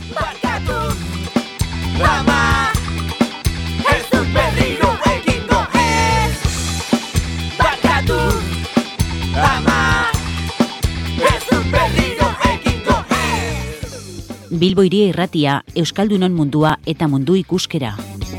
Barkatu, ama, ez dut berriro egingo ez. Barkatu, ama, ez dut berriro egingo ez. Bilbo Hiria Irratia, Euskaldunon mundua eta mundu ikuskera.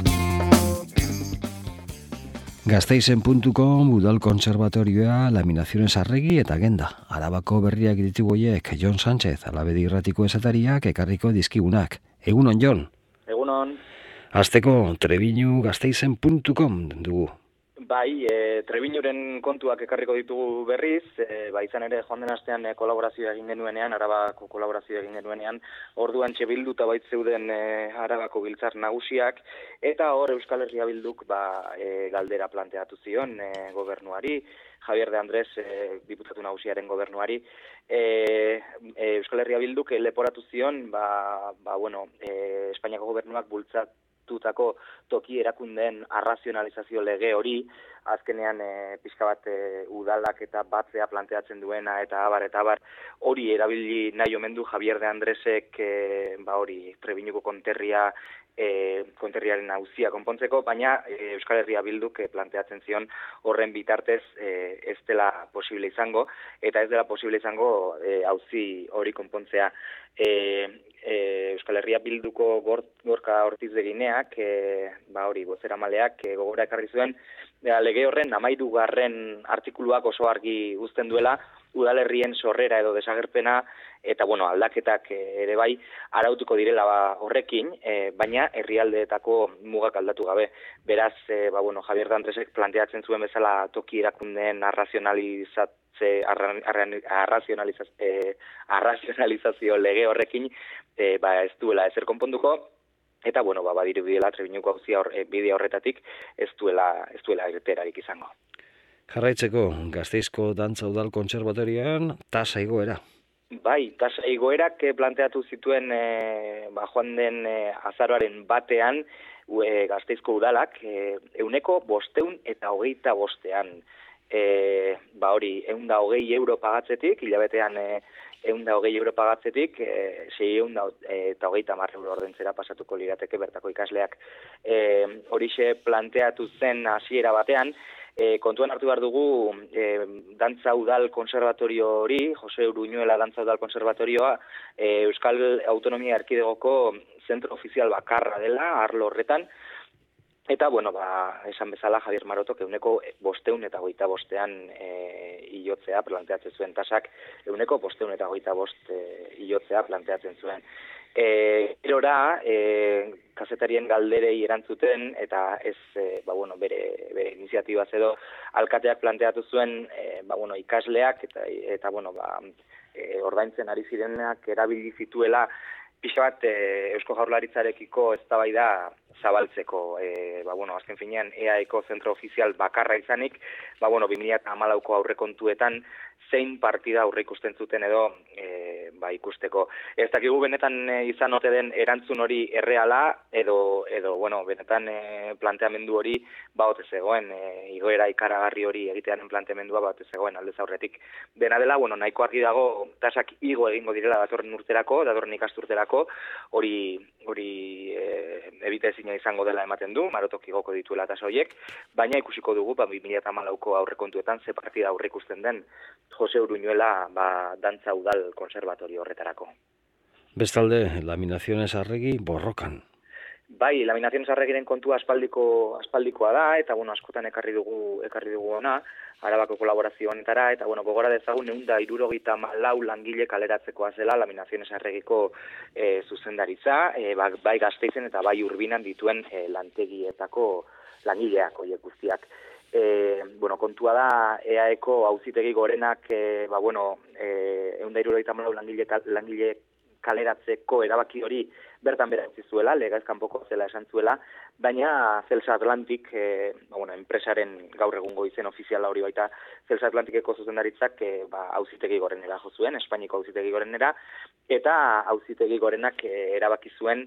Gasteizen.com, Udal Kontserbatorioa, Laminaciones Arregi eta Agenda. Arabako berriak ditugoiek, Jon Sánchez, Alabedi Irratiko esatariak, ekarriko dizkigunak. Egunon, Jon? Egunon. Azteko, Trebiñu Gasteizen.com dugu. Bai, Trebiñuren kontuak ekarriko ditugu berriz, izan ere joan den astean kolaborazioa egin genuenean, Arabako kolaborazioa egin genuenean, orduan bilduta bait zeuden Arabako biltzar nagusiak, eta hor Euskal Herria Bilduk galdera planteatu zion gobernuari, Javier de Andrés, diputatu nagusiaren gobernuari, Euskal Herria Bilduk leporatu zion, Espainiako gobernuak bultzatutako toki erakundeen arrazionalizazio lege hori, azkenean pixka bat udalak eta batzea planteatzen duena eta abar, hori erabili nahi omen du Javier de Andresek Trebiñuko konterriaren auzia konpontzeko, baina Euskal Herria Bilduk planteatzen zion horren bitartez ez dela posible izango, eta ez dela posible izango auzi hori konpontzea. Euskal Herria Bilduko Gorka Ortiz de Gineak, bozeramaleak gogora ekarri zuen, lege horren 13. artikuluak oso argi uzten duela, udalerrien sorrera edo desagerpena, eta aldaketak ere bai arautuko direla horrekin, baina herrialdeetako mugak aldatu gabe. Beraz, Javier de Andresek planteatzen zuen bezala toki erakundeen arrazionalizazio lege horrekin, ez duela ezer konponduko, eta badirudiela Trebiñuko auzia bide horretatik ez duela irterarik izango. Jarraitzeko, Gasteizko Dantza Udal Kontserbatorioan tasa igoera. Bai, tasa igoerak planteatu zituen joan den azaroaren batean Gasteizko udalak 525. 120 euro pagatzetik, hilabetean 120 euro pagatzetik, 630 euro ordentzera pasatuko lirateke bertako ikasleak. Horixe planteatu zen hasiera batean, kontuan hartu behar dugu Dantza Udal Kontserbatorio hori, Jose Uruñuela Dantza Udal Kontserbatorioa, Euskal Autonomia Erkidegoko zentro ofizial bakarra dela, arlo horretan, eta, esan bezala Javier Marotok 525 hilotzea planteatzen zuen tasak, 525 hilotzea planteatzen zuen. Erora, kazetarien galderei erantzuten, eta ez, bere iniziatibaz edo, alkateak planteatu zuen, ikasleak, eta ordaintzen ari zirenak erabili zituela, pixa bat Eusko Jaurlaritzarekiko eztabaida zabaltzeko, azken finean EAEko zentro ofizial bakarra izanik, 2014ko aurrekontuetan zein partida aurre ikusten zuten edo ikusteko. Ez dakigu benetan izan ote den erantzun hori erreala edo benetan planteamendu hori ote zegoen, igoera ikaragarri hori egitearen planteamendua ote zegoen aldez aurretik. Dena dela, nahiko argi dago tasak igo egingo direla datorren urterako, datorren ikasturterako, hori ebite ezina izango dela ematen du, Marotok igoko dituela tasa horiek, baina ikusiko dugu 2014ko aurrekontuetan ze partida aurre ikusten den Jose Uruñuela Dantza Udal Kontserbatorio horretarako. Bestalde, Laminaciones Arregi borrokan. Bai, Laminaciones Arregiren kontua aspaldikoa da, eta askotan ekarri dugu ona, Arabako kolaborazio honetara, eta gogora dezagun 174 langile kaleratzekoa zela Laminaciones Arregiko zuzendaritza, bai Gasteizen eta bai Urbinan dituen lantegietako langileak horiek guztiak. Kontua da, EAEko auzitegi gorenak 174 langile kaleratzeko erabaki hori bertan bera utzi zuela, legez kanpoko zela esan zuela, baina Celsa Atlantic, enpresaren gaur egungo izen ofiziala hori baita, Celsa Atlanticeko zuzendaritzak auzitegi gorenera jo zuen, Espainiko auzitegi gorenera, eta auzitegi gorenak erabaki zuen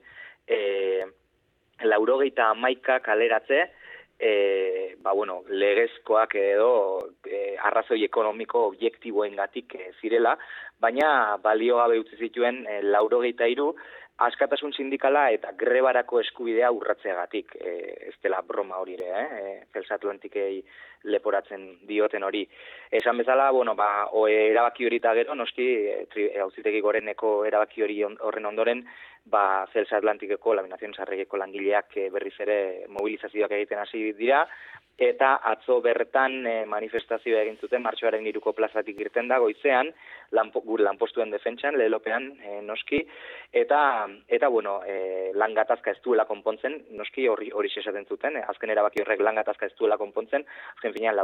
91 kaleratze, legezkoak edo arrazoi ekonomiko objektiboengatik zirela, baina balio gabe utzi zituen 83 askatasun sindikala eta grebarako eskubidea urratzeagatik, ez dela broma hori ere, Celsa Atlantikei leporatzen dioten hori. Esan bezala, erabaki hori eta gero, noski, Auzitegi Goreneko erabaki hori horren ondoren, Celsa Atlantikeko, Laminaciones Arreguiko langileak berriz ere mobilizazioak egiten hasi dira, eta atzo bertan manifestazioa egin zuten martxoaren 3ko plazatik irten da goizean, gure lanpostuen defentsan, lehelopean noski, eta lan gatazka ez duela konpontzen, noski hori esaten zuten, azken erabaki horrek lan gatazka ez duela konpontzen, azken finean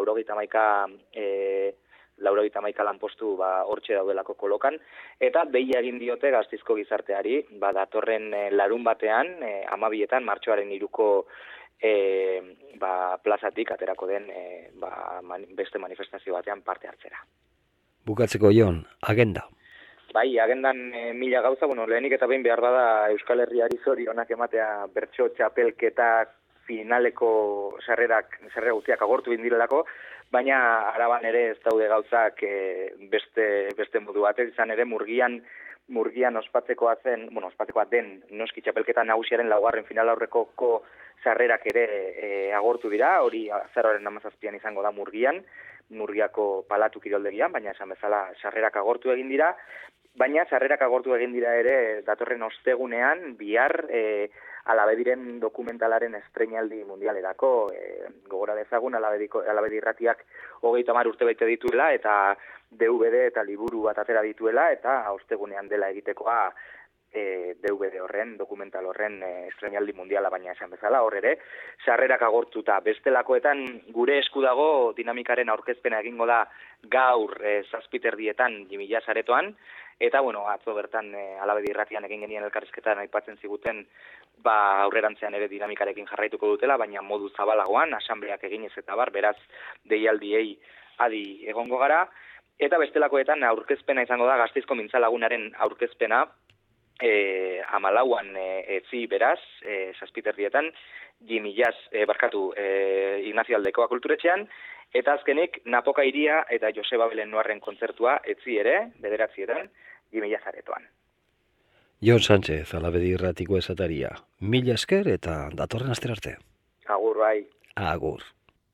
91 lanpostu hortxe daudelako kolokan, eta deia egin diote Gasteizko gizarteari, datorren larun batean, 12etan martxoaren 3ko plazatik aterako den beste manifestazio batean parte hartzera. Bukatzeko, Jon, agenda. Bai, agendan mila gauza, lehenik eta behin behar bada Euskal Herriari zorionak ematea bertso txapelketa finaleko sarrera guztiak agortu bindirelako, baina Araban ere ez daude gauzak beste modu batez, izan ere Murgian ospatzekoa den noski txapelketa nagusiaren 4. final aurrekoko sarrerak ere agortu dira, hori azaroaren 17an izango da Murgiako Palatu kiroldegian, baina esan bezala sarrerak agortu egin dira, baina sarrerak agortu egin dira ere datorren ostegunean, bihar Alabediren dokumentalaren estreinaldi mundialerako, gogora dezagun Alabedi irratiak 30 urte bete dituela, eta DVD eta liburu bat atera dituela, eta ostegunean dela egitekoa DVD horren, dokumental horren estreinaldi mundiala, baina esan bezala, hor ere, sarrerak agortuta. Bestelakoetan gure esku dago dinamikaren aurkezpena egingo da gaur 7:00 Jimilla saretoan, eta atzo bertan Alabedi irratian egin genien elkarrizketan aipatzen ziguten aurrerantzean ere dinamikarekin jarraituko dutela, baina modu zabalagoan, asambleak eginez eta beraz deialdiei adi egongo gara, eta bestelakoetan aurkezpena izango da Gasteizko mintzalagunaren aurkezpena, 14an etzi beraz, 7:00 Jimillaz, Ignacio Aldekoa kulturetxean, eta azkenik Napoka Iria eta Joseba Belen Noarren kontzertua etzi ere, 9:00 Jimillaz aretoan. Jon Sánchez, Alabedi irratiko esataria. Mila esker eta datorren astera arte. Agur bai. Agur.